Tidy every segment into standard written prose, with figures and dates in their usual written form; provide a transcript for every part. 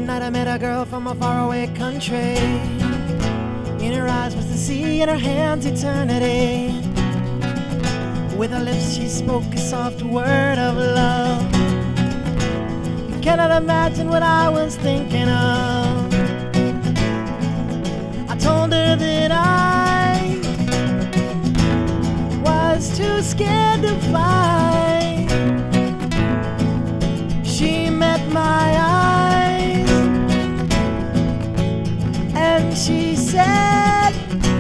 night I met a girl from a faraway country. In her eyes was the sea, in her hands eternity. With her lips she spoke a soft word of love. You cannot imagine what I was thinking of. I told her that I was too scared to fly. She met my eyes and she said,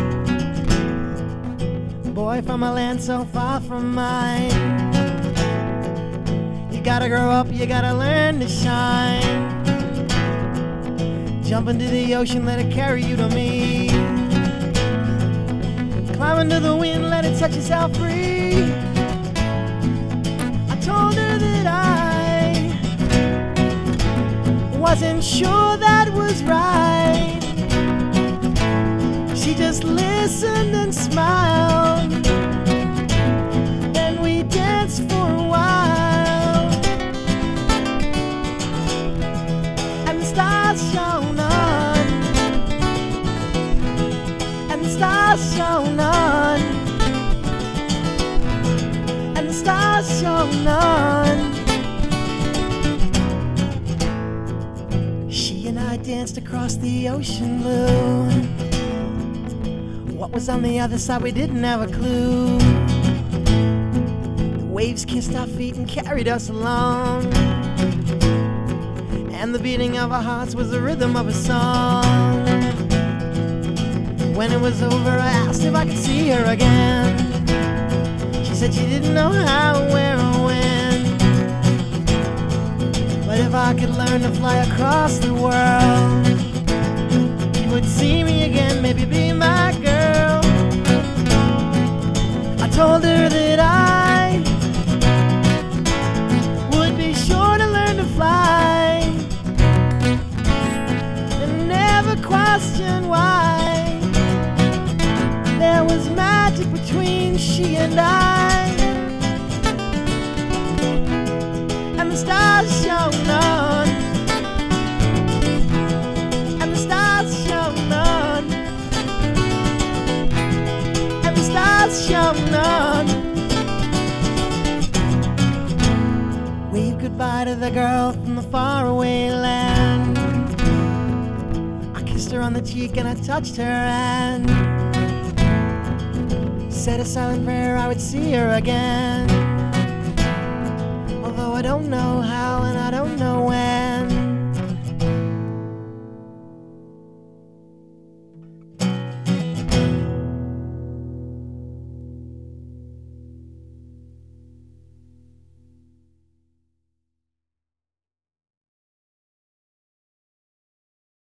boy from a land so far from mine, you gotta grow up, you gotta learn to shine. Jump into the ocean, let it carry you to me. Climb into the wind, let it set yourself free. I told her that I wasn't sure that was right. She just listened and smiled. Then we danced for a while, and the stars shone on, and the stars shone on, and the stars shone on. She and I danced across the ocean blue. What was on the other side, we didn't have a clue. The waves kissed our feet and carried us along, and the beating of our hearts was the rhythm of a song. When it was over, I asked if I could see her again. She said she didn't know how, where, or when, but if I could learn to fly across the world, she would see me again, maybe be my girl. I told her that I would be sure to learn to fly, and never question why. There was magic between she and I, and the stars shone on, and the stars shone on, and the stars shone on. Wave goodbye to the girl from the faraway land. I kissed her on the cheek and I touched her hand. Said a silent prayer I would see her again, although I don't know how and I don't